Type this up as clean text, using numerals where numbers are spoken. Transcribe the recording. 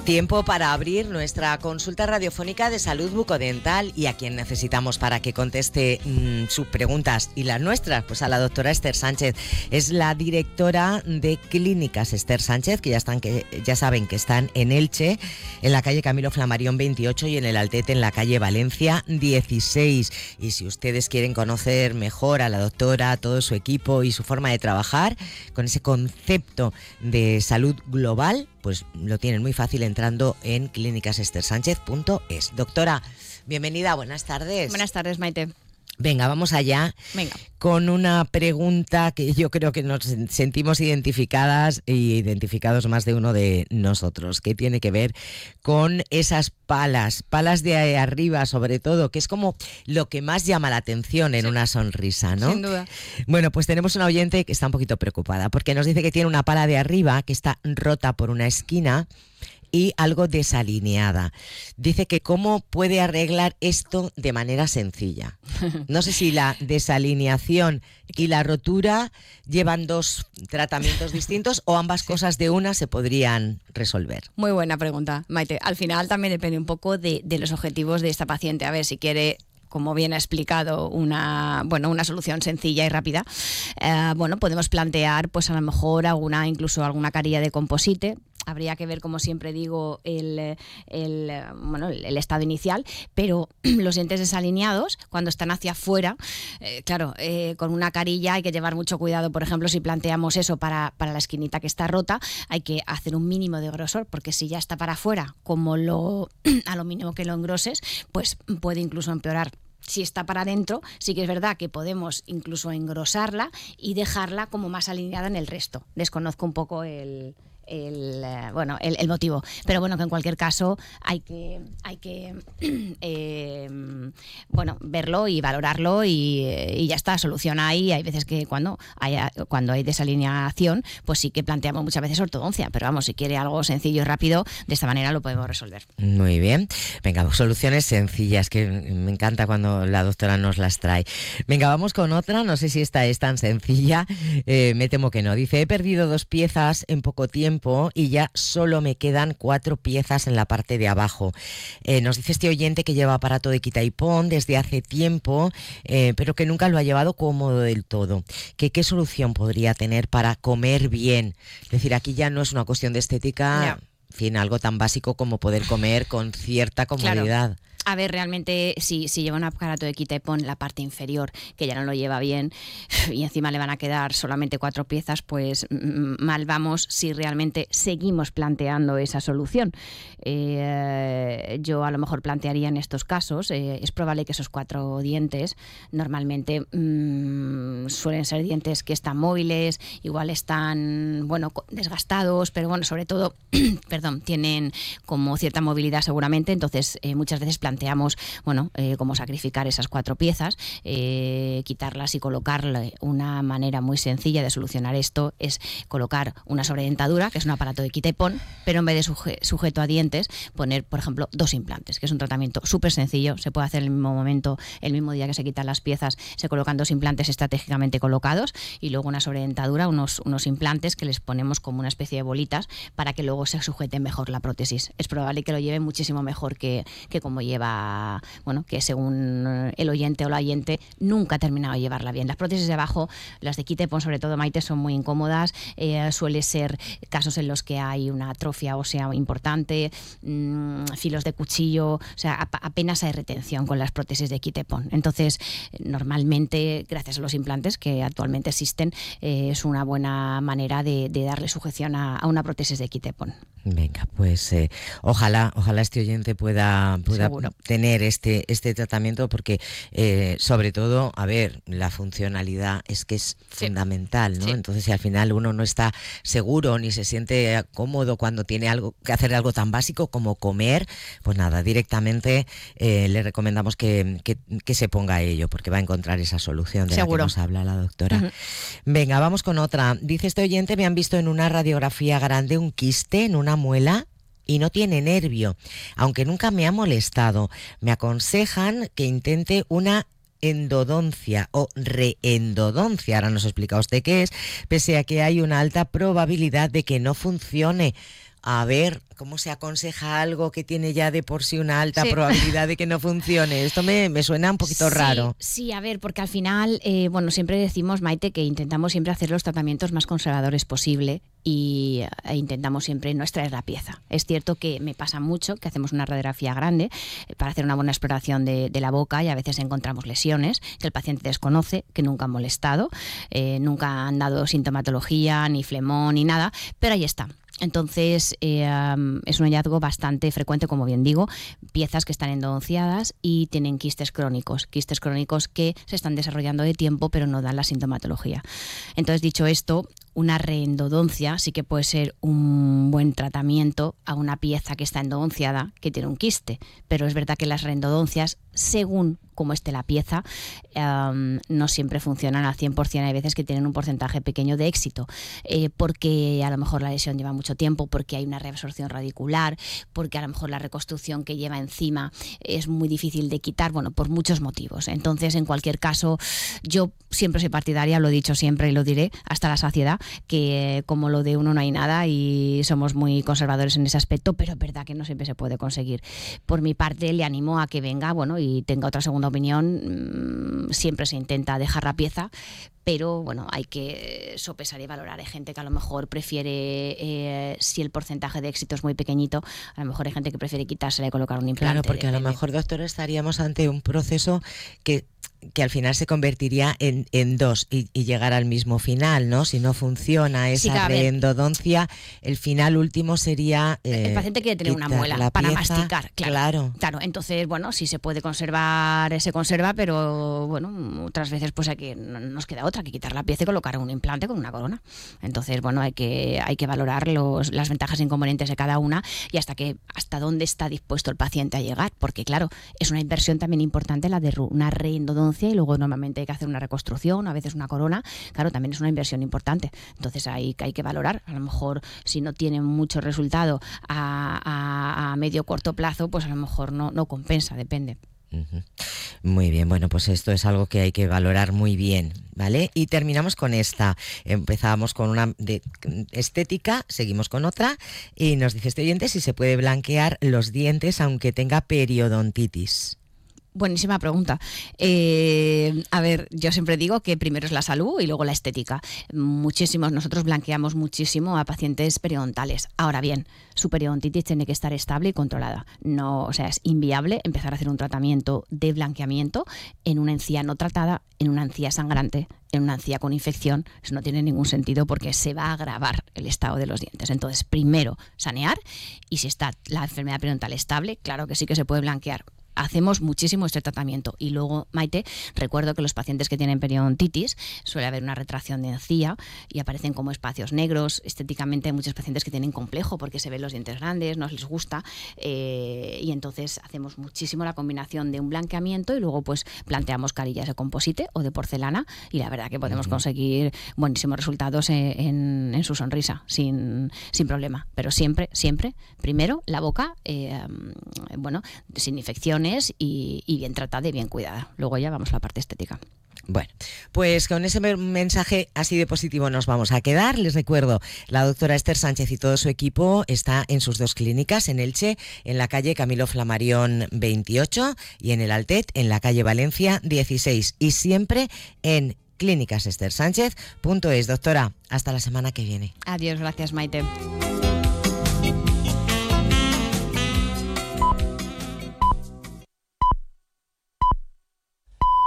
Tiempo para abrir nuestra consulta radiofónica de salud bucodental, y a quien necesitamos para que conteste sus preguntas y las nuestras, pues a la doctora Esther Sánchez. Es la directora de Clínicas Esther Sánchez, que ya saben que están en Elche, en la calle Camilo Flammarion 28, y en el Altete, en la calle Valencia 16. Y si ustedes quieren conocer mejor a la doctora, todo su equipo y su forma de trabajar con ese concepto de salud global, pues lo tienen muy fácil entrando en clínicasesthersánchez.es. Doctora, bienvenida, buenas tardes. Buenas tardes, Maite. Venga, vamos allá. Venga. Con una pregunta que yo creo que nos sentimos identificadas y identificados más de uno de nosotros, que tiene que ver con esas palas de arriba, sobre todo, que es como lo que más llama la atención en una sonrisa, ¿no? Sin duda. Bueno, pues tenemos una oyente que está un poquito preocupada porque nos dice que tiene una pala de arriba que está rota por una esquina y algo desalineada. Dice que cómo puede arreglar esto de manera sencilla. No sé si la desalineación y la rotura llevan dos tratamientos distintos o ambas cosas de una se podrían resolver. Muy buena pregunta, Maite. Al final también depende un poco de los objetivos de esta paciente. A ver, si quiere, como bien ha explicado, una solución sencilla y rápida, podemos plantear pues a lo mejor incluso alguna carilla de composite. Habría que ver, como siempre digo, el estado inicial, pero los dientes desalineados, cuando están hacia afuera, con una carilla hay que llevar mucho cuidado. Por ejemplo, si planteamos eso para la esquinita que está rota, hay que hacer un mínimo de grosor, porque si ya está para afuera, a lo mínimo que lo engroses, pues puede incluso empeorar. Si está para adentro, sí que es verdad que podemos incluso engrosarla y dejarla como más alineada en el resto. Desconozco un poco el motivo, pero bueno, que en cualquier caso hay que verlo y valorarlo y ya está, solución ahí. Hay veces que cuando hay desalineación, pues sí que planteamos muchas veces ortodoncia, pero vamos, si quiere algo sencillo y rápido, de esta manera lo podemos resolver. Muy bien, venga, soluciones sencillas, que me encanta cuando la doctora nos las trae. Venga, vamos con otra, no sé si esta es tan sencilla, me temo que no. Dice, he perdido 2 piezas en poco tiempo y ya solo me quedan 4 piezas en la parte de abajo. Nos dice este oyente que lleva aparato de quita y pon desde hace tiempo, pero que nunca lo ha llevado cómodo del todo. ¿Qué solución podría tener para comer bien? Es decir, aquí ya no es una cuestión de estética, en fin, algo tan básico como poder comer con cierta comodidad. Claro. A ver, realmente, si lleva un aparato de quita y pon la parte inferior, que ya no lo lleva bien, y encima le van a quedar solamente 4 piezas, pues mal vamos si realmente seguimos planteando esa solución. Yo a lo mejor plantearía en estos casos, es probable que esos 4 dientes normalmente suelen ser dientes que están móviles, igual están desgastados, pero bueno, sobre todo tienen como cierta movilidad seguramente. Entonces muchas veces planteamos cómo sacrificar esas 4 piezas, quitarlas y colocarle. Una manera muy sencilla de solucionar esto es colocar una sobredentadura, que es un aparato de quita y pon, pero en vez de sujeto a dientes, poner, por ejemplo, 2 implantes, que es un tratamiento súper sencillo. Se puede hacer en el mismo momento, el mismo día que se quitan las piezas, se colocan 2 implantes estratégicamente colocados y luego una sobredentadura, unos implantes que les ponemos como una especie de bolitas para que luego se sujete mejor la prótesis. Es probable que lo lleve muchísimo mejor que como lleva, que según el oyente o la oyente nunca ha terminado de llevarla bien. Las prótesis de abajo, las de quita y pon sobre todo, Maite, son muy incómodas. Suele ser casos en los que hay una atrofia ósea importante, filos de cuchillo, o sea, apenas hay retención con las prótesis de quita y pon. Entonces, normalmente, gracias a los implantes que actualmente existen, es una buena manera de darle sujeción a una prótesis de quita y pon. Venga, pues ojalá este oyente pueda tener este tratamiento, porque sobre todo, a ver, la funcionalidad es que es fundamental, ¿no? Sí. Entonces, si al final uno no está seguro ni se siente cómodo cuando tiene que hacer algo tan básico como comer, pues nada, directamente le recomendamos que se ponga a ello, porque va a encontrar esa solución de la que nos habla la doctora. Uh-huh. Venga, vamos con otra. Dice este oyente, me han visto en una radiografía grande un quiste en una muela y no tiene nervio, aunque nunca me ha molestado. Me aconsejan que intente una endodoncia o reendodoncia, ahora nos explica usted qué es, pese a que hay una alta probabilidad de que no funcione. a ver cómo se aconseja algo que tiene ya de por sí una alta probabilidad de que no funcione. Esto me suena un poquito raro. Sí, a ver, porque al final, siempre decimos, Maite, que intentamos siempre hacer los tratamientos más conservadores posible e intentamos siempre no extraer la pieza. Es cierto que me pasa mucho que hacemos una radiografía grande para hacer una buena exploración de la boca y a veces encontramos lesiones que el paciente desconoce, que nunca han molestado, nunca han dado sintomatología, ni flemón, ni nada, pero ahí está. Entonces es un hallazgo bastante frecuente, como bien digo, piezas que están endodonciadas y tienen quistes crónicos que se están desarrollando de tiempo pero no dan la sintomatología. Entonces, dicho esto, una reendodoncia sí que puede ser un buen tratamiento a una pieza que está endodonciada que tiene un quiste, pero es verdad que las reendodoncias, según cómo esté la pieza, no siempre funcionan al 100%. Hay veces que tienen un porcentaje pequeño de éxito, porque a lo mejor la lesión lleva mucho tiempo, porque hay una reabsorción radicular, porque a lo mejor la reconstrucción que lleva encima es muy difícil de quitar, bueno, por muchos motivos. Entonces, en cualquier caso, yo siempre soy partidaria, lo he dicho siempre y lo diré hasta la saciedad, que como lo de uno no hay nada y somos muy conservadores en ese aspecto, pero es verdad que no siempre se puede conseguir. Por mi parte, le animo a que venga, bueno, y tenga otra segunda opinión. Siempre se intenta dejar la pieza, pero bueno, hay que sopesar y valorar. Hay gente que a lo mejor prefiere, si el porcentaje de éxito es muy pequeñito, a lo mejor hay gente que prefiere quitársela y colocar un implante. Claro, porque depende. A lo mejor, doctora, estaríamos ante un proceso que al final se convertiría en dos y llegar al mismo final, ¿no? Si no funciona esa reendodoncia, el final último sería el paciente quiere tener una muela para masticar, claro. Entonces, bueno, si se puede conservar, se conserva, pero bueno, otras veces pues nos queda otra que quitar la pieza y colocar un implante con una corona. Entonces, bueno, hay que valorar las ventajas e inconvenientes de cada una y hasta dónde está dispuesto el paciente a llegar, porque claro, es una inversión también importante la de una reendodoncia y luego normalmente hay que hacer una reconstrucción, a veces una corona, claro, también es una inversión importante. Entonces hay que valorar, a lo mejor si no tiene mucho resultado a medio corto plazo, pues a lo mejor no compensa, depende. Muy bien, bueno, pues esto es algo que hay que valorar muy bien, ¿vale? Y terminamos con esta. Empezábamos con una de estética, seguimos con otra y nos dice este oyente si se puede blanquear los dientes aunque tenga periodontitis. Buenísima pregunta. A ver, yo siempre digo que primero es la salud y luego la estética. Nosotros blanqueamos muchísimo a pacientes periodontales. Ahora bien, su periodontitis tiene que estar estable y controlada. Es inviable empezar a hacer un tratamiento de blanqueamiento en una encía no tratada, en una encía sangrante, en una encía con infección. Eso no tiene ningún sentido porque se va a agravar el estado de los dientes. Entonces, primero sanear, y si está la enfermedad periodontal estable, claro que sí que se puede blanquear. Hacemos muchísimo este tratamiento y luego, Maite, recuerdo que los pacientes que tienen periodontitis suele haber una retracción de encía y aparecen como espacios negros. Estéticamente hay muchos pacientes que tienen complejo porque se ven los dientes grandes, no les gusta, y entonces hacemos muchísimo la combinación de un blanqueamiento y luego pues planteamos carillas de composite o de porcelana y la verdad que podemos conseguir buenísimos resultados en su sonrisa sin problema, pero siempre, primero la boca, sin infecciones y bien tratada y bien cuidada. Luego ya vamos a la parte estética. Bueno, pues con ese mensaje así de positivo nos vamos a quedar. Les recuerdo, la doctora Esther Sánchez y todo su equipo está en sus dos clínicas, en Elche, en la calle Camilo Flammarion 28 y en el Altet, en la calle Valencia 16 y siempre en clínicasesthersánchez.es. Doctora, hasta la semana que viene. Adiós, gracias, Maite.